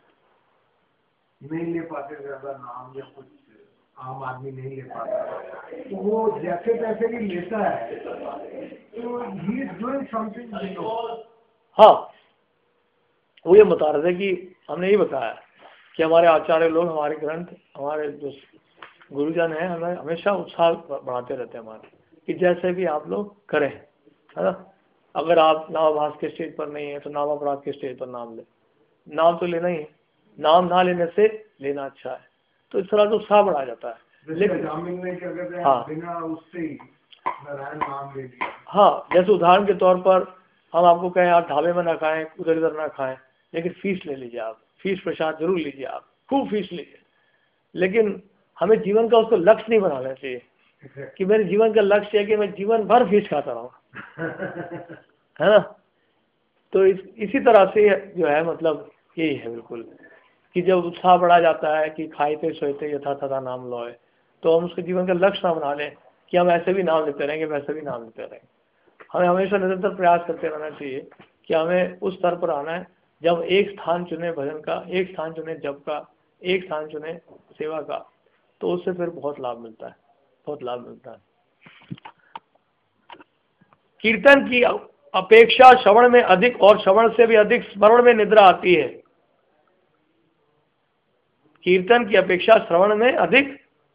नहीं ले पाते ज्यादा नाम, या कुछ आम आदमी नहीं ले पाता, तो वो जैसे तैसे भी लेता है, तो ही इज डूइंग समथिंग। हाँ, वो ये बता रहे थे कि हमने यही बताया कि हमारे आचार्य लोग, हमारे ग्रंथ, हमारे जो गुरुजन हैं, हमें हमेशा उत्साह बढ़ाते रहते हैं हमारे, कि जैसे भी आप लोग करें, है ना। अगर आप नामाभास के स्टेज पर नहीं है तो नाम अपराध के स्टेज पर नाम ले, नाम तो लेना ही है, नाम ना लेने से लेना अच्छा है। तो इस तरह से उत्साह बढ़ा जाता है। लेकिन हाँ बिना उससे ही नारायण नाम ले लिया। हाँ, जैसे उदाहरण के तौर पर हम आपको कहें आप ढाबे में ना खाएं, उधर इधर ना खाएं, लेकिन फीस ले लीजिए, आप फीस प्रसाद जरूर लीजिए, आप खूब फीस लीजिए, लेकिन हमें जीवन का उसको लक्ष्य नहीं बनाना चाहिए कि मेरे जीवन का लक्ष्य है कि मैं जीवन भर फीस खाता रहूँ, है ना। तो इसी तरह से जो है मतलब यही है बिल्कुल कि जब उत्साह बढ़ा जाता है कि खाते सोते यथा तथा नाम लोए, तो हम उसके जीवन का लक्ष्य ना बना लें कि हम ऐसे भी नाम लेते रहेंगे, वैसे भी नाम लेते रहेंगे। हमें हमेशा निरंतर प्रयास करते रहना चाहिए कि हमें उस स्तर पर आना है जब एक स्थान चुने भजन का, एक स्थान चुने जप का, एक स्थान चुने सेवा का, तो उससे फिर बहुत लाभ मिलता है, बहुत लाभ मिलता है। कीर्तन की अपेक्षा श्रवण में अधिक और श्रवण से भी अधिक स्मरण में निद्रा आती है। कीर्तन की अपेक्षा श्रवण में अधिक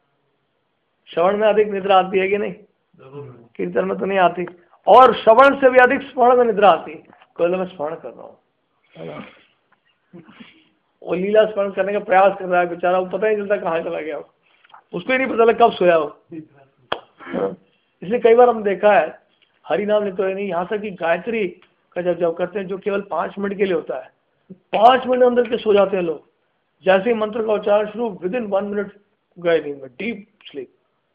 निद्रा आती है कि नहीं? कीर्तन में तो नहीं आती, और श्रवण से भी अधिक स्मरण में निद्रा आती। कोई मैं स्मरण कर रहा हूँ, है ना, वो लीला स्मरण करने का प्रयास कर रहा है बेचारा, वो पता ही नहीं चलता कहाँ चला गया, उसको ही नहीं पता चला कब सोया हो। इसलिए कई बार हम देखा है हरि नाम लेते हुए नहीं, यहाँ तक कि गायत्री का जब करते हैं जो केवल 5 मिनट के लिए होता है, 5 मिनट अंदर के सो जाते हैं लोग। जैसे ही मंत्र का उच्चारण शुरू, विदिन 1 मिनट गए नींद में, डीप स्लीप।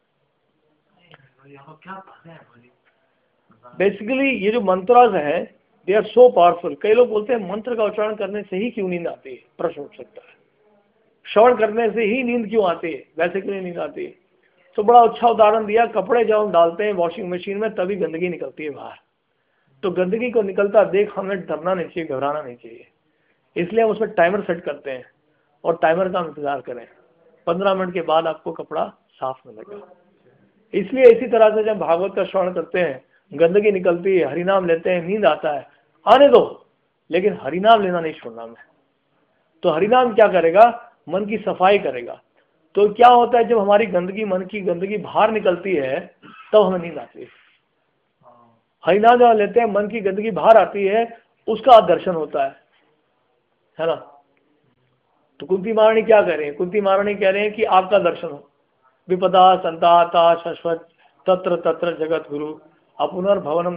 बेसिकली ये जो मंत्रास है दे आर सो पावरफुल। कई लोग बोलते हैं मंत्र का उच्चारण करने से ही क्यों नींद आती है, प्रश्न उठ सकता है। श्रवण करने से ही नींद क्यों आती है, वैसे क्यों नहीं नींद आती है? तो बड़ा अच्छा उदाहरण दिया, कपड़े जब हम डालते हैं वॉशिंग मशीन में तभी गंदगी निकलती है बाहर, तो गंदगी को निकलता देख हमें डरना नहीं चाहिए, घबराना नहीं चाहिए। इसलिए हम उसमें टाइमर सेट करते हैं और टाइमर का इंतजार करें, 15 मिनट के बाद आपको कपड़ा साफ मिलेगा। इसलिए इसी तरह से जब भागवत का श्रवण करते हैं, गंदगी निकलती है, हरिनाम लेते हैं, नींद आता है, आने दो, लेकिन हरिनाम लेना नहीं छोड़ना है। तो हरिनाम क्या करेगा? मन की सफाई करेगा। तो क्या होता है जब हमारी गंदगी, मन की गंदगी बाहर निकलती है तब हमें नींद आती है। हरिनाम जब लेते हैं मन की गंदगी बाहर आती है, उसका दर्शन होता है ना। तो कुंती महारानी क्या कह रहे हैं? कुंती महारानी कह रहे हैं कि आपका दर्शन हो। विपदा संताता शाश्वत तत्र तत्र जगत गुरु अपुनर्भवनम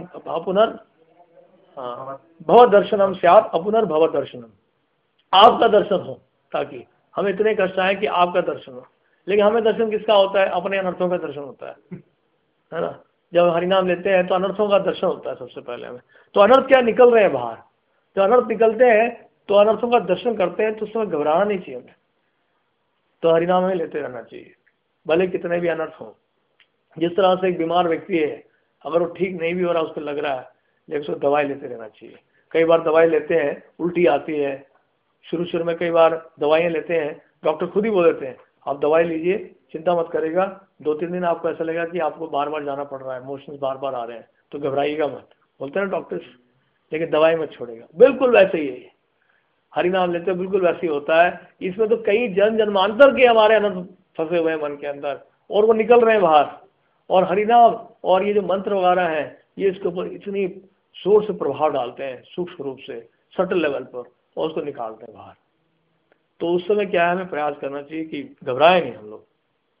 भव दर्शनम स्यात् अपुनर्भव दर्शनम। आपका दर्शन हो, ताकि हमें इतने कष्ट आए कि आपका दर्शन हो। लेकिन हमें दर्शन किसका होता है? अपने अनर्थों का दर्शन होता है ना। जब हरिनाम लेते हैं तो अनर्थों का दर्शन होता है सबसे पहले हमें। तो अनर्थ क्या निकल रहे हैं बाहर, जब अनर्थ निकलते हैं तो अनर्थों का दर्शन करते हैं, तो उस समय घबराना नहीं चाहिए हमें। तो हरिनाम में लेते रहना चाहिए भले कितने भी अनर्थ हो। जिस तरह से एक बीमार व्यक्ति है, अगर वो ठीक नहीं भी हो रहा, उसको लग रहा है, लेकिन उसको दवाई लेते रहना चाहिए। कई बार दवाई लेते हैं, उल्टी आती है, शुरू में कई बार दवाइयाँ लेते हैं, डॉक्टर खुद ही बोल देते हैं आप दवाई लीजिए, चिंता मत करेगा, 2-3 दिन आपको ऐसा लगेगा कि आपको बार बार जाना पड़ रहा है, मोशंस बार बार आ रहे हैं, तो घबराइएगा मत, बोलते हैं डॉक्टर्स, लेकिन दवाई मत छोड़ेगा। बिल्कुल वैसे ही है, हरिनाम लेते बिल्कुल वैसे ही होता है। इसमें तो कई जन्मांतर के हमारे अनर्थ फंसे हुए हैं मन के अंदर, और वो निकल रहे हैं बाहर। और हरिनाम और ये जो मंत्र वगैरह हैं, ये इसके ऊपर इतनी जोर से प्रभाव डालते हैं, सूक्ष्म रूप से, सटल लेवल पर, और उसको निकालते हैं बाहर। तो उस समय क्या है, हमें प्रयास करना चाहिए कि घबराए नहीं हम लोग।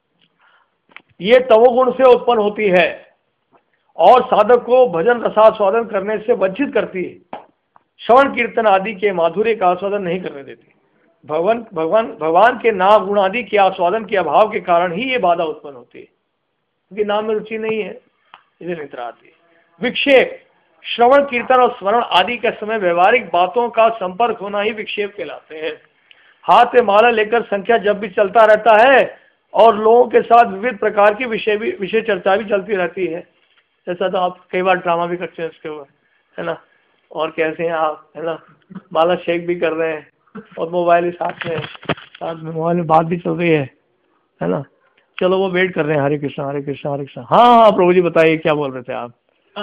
ये तमोगुण से उत्पन्न होती है और साधक को भजन रसास्वादन करने से वंचित करती है। श्रवण कीर्तन आदि के माधुर्य का आस्वादन नहीं करने देती। भगवान के नाम गुण आदि के आस्वादन के अभाव के कारण ही ये बाधा उत्पन्न होती है, क्योंकि नाम में रुचि नहीं है, इसलिए निद्रा आती है। विक्षेप, श्रवण कीर्तन और स्मरण आदि के समय व्यवहारिक बातों का संपर्क होना ही विक्षेप कहलाते हैं। हाथ में माला लेकर संख्या जब भी चलता रहता है और लोगों के साथ विविध प्रकार की विषय चर्चा भी चलती रहती है। जैसा तो आप कई बार ड्रामा भी करते हैं इसके ऊपर, है ना, और कैसे हैं आप, है ना, माला शेक भी कर रहे हैं और मोबाइल साथ में मोबाइल में बात भी चल रही है ना। चलो वो वेट कर रहे हैं, हरे कृष्णा हरे कृष्णा हरे कृष्णा। हाँ प्रभु जी बताइए क्या बोल रहे थे आप?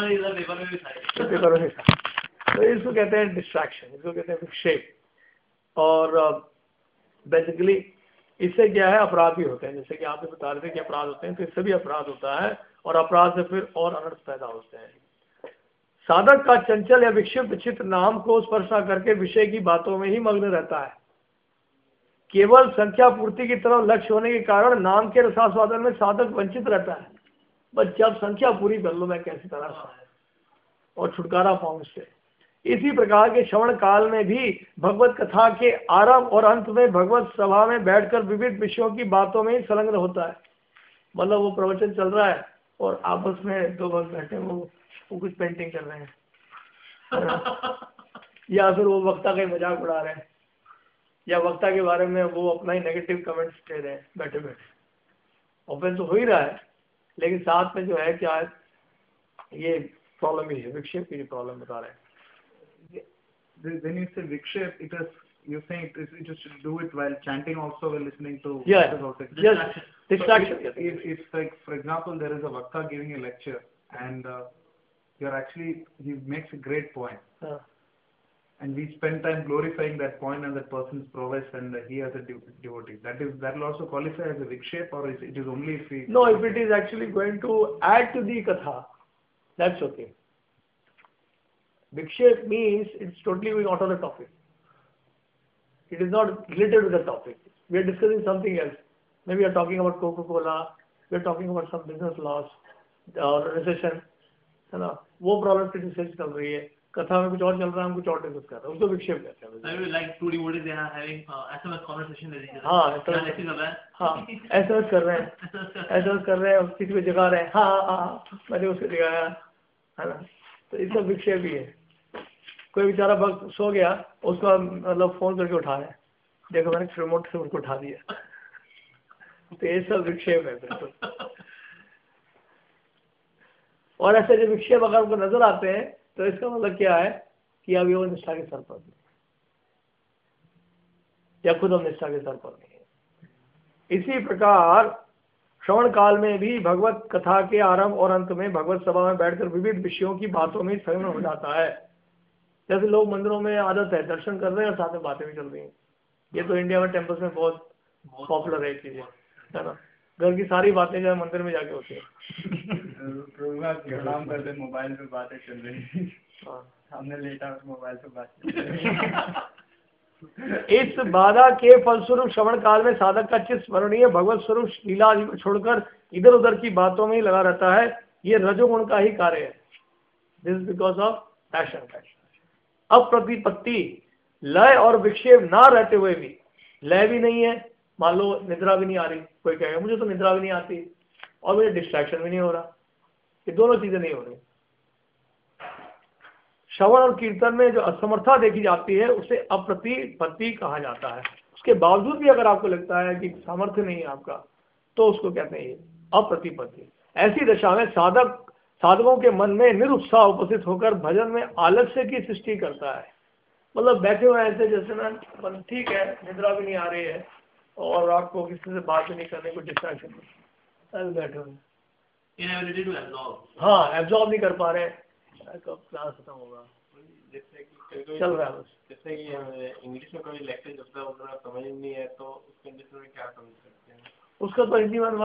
पेपर में तो इसको कहते हैं डिस्ट्रैक्शन, इसको कहते हैं विक्षेप। और बेसिकली इससे क्या है, अपराध भी होते हैं। जैसे कि आप बता रहे थे कि अपराध होते हैं, तो इससे भी अपराध होता है और अपराध से फिर और अनर्थ पैदा होते हैं। साधक का चंचल या विक्षिप्त चित्त नाम को स्पर्श न करके विषय की बातों में ही मग्न रहता है। केवल संख्या पूर्ति की तरफ लक्ष्य होने के कारण नाम के रसास्वादन में साधक वंचित रहता है। बस जब संख्या पूरी कर लो मैं कैसी तरह से और छुटकारा पाऊं उससे। इसी प्रकार के श्रवण काल में भी भगवत कथा के आरंभ और अंत में भगवत सभा में बैठकर विविध विषयों की बातों में ही संलग्न होता है। मतलब वो प्रवचन चल रहा है और आपस में दो भक्त बैठे वो कुछ पेंटिंग कर रहे हैं या फिर वो वक्ता का मजाक उड़ा रहे हैं या वक्ता के बारे में वो अपना ही नेगेटिव कमेंट्स दे रहे हैं बैठे बैठे। ओपन तो हो ही रहा है लेकिन साथ में जो है क्या है ये प्रॉब्लम ही है, विक्षेप की प्रॉब्लम बता रहे हैं। When you say vikshep, it is, you're saying you just do it while chanting also, while listening to distraction. It's like, for example, there is a vakta giving a lecture and he makes a great point. And we spend time glorifying that point and that person's prowess and he as a devotee. That will also qualify as a vikshep, or it is only if we... No, if it is actually going to add to the katha, that's okay. Vikshep means it's totally going out of the topic. It is not related to the topic. We are discussing something else. Maybe we are talking about Coca-Cola, we are talking about some business loss or recession, है ना, वो problem की discussion चल रही है, कथा में कुछ और चल रहा है, हम कुछ और डिस्कस कर रहे हैं, उसको विक्षेप कहते हैं। I mean like two devotees they are having SMS conversation with each other. हाँ SMS कर रहे हैं, SMS कर रहे हैं, किसी को जगा रहे हैं, हाँ मैंने उसको जगाया, है ना, तो ये सब विक्षेप ही है। कोई बेचारा भक्त सो गया, उसका मतलब फोन करके उठा रहे हैं, देखो मैंने रिमोट से उसको उठा दिया, तो ये सब विक्षेप है बिल्कुल। और ऐसे जो विक्षेप अगर उनको नजर आते हैं तो इसका मतलब क्या है कि अभी वो निष्ठा के सर पर नहीं या खुद हम निष्ठा के सर पर नहीं है। इसी प्रकार श्रवण काल में भी भगवत कथा के आरंभ और अंत में भगवत सभा में बैठकर विविध विषयों की बातों में संलग्न हो जाता है। जैसे लोग मंदिरों में आदत है दर्शन कर रहे हैं और साथ में बातें भी चल रही हैं, ये तो इंडिया में टेम्पल्स में बहुत पॉपुलर है चीजें, है ना, घर की सारी बातें जो है मंदिर में जाके होती है। प्रणाम करते मोबाइल पे बातें चल रही, हमने लेटा मोबाइल पे बात। इस बाधा के फलस्वरूप श्रवण काल में साधक का चित्त स्मरणीय भगवत स्वरूप लीला आदि को छोड़कर इधर उधर की बातों में ही लगा रहता है। ये रजोगुण का ही कार्य है। This is because of passion. अप्रतिपत्ति, लय और विक्षेप ना रहते हुए भी, लय भी नहीं है, मान लो निद्रा भी नहीं आ रही, कोई कहेगा मुझे तो निद्रा भी नहीं आती और मुझे डिस्ट्रैक्शन भी नहीं हो रहा, ये दोनों चीजें नहीं हो रही। श्रवण और कीर्तन में जो असमर्था देखी जाती है उसे अप्रतिपत्ति कहा जाता है। उसके बावजूद भी अगर आपको लगता है कि सामर्थ्य नहीं है आपका, तो उसको कहते हैं अप्रतिपत्ति। ऐसी दशा में साधकों के मन में निरुत्साह उपस्थित होकर भजन में आलस्य की सृष्टि करता है। मतलब बैठे हुए ऐसे जैसे ना, ठीक है निद्रा भी नहीं आ रही है और आपको किसी से बात भी नहीं करने को डिस्ट्रैक्शन, बैठे हुए हाँ एब्जॉर्ब नहीं कर पा रहे, कब क्लास खत्म होगा, चल रहा है बस। जैसे कि इंग्लिश में कोई लेक्चर चलता है उतना समझ नहीं है तो उस कंडीशन में क्या समझ सकते हैं? उसका तो हिंदी में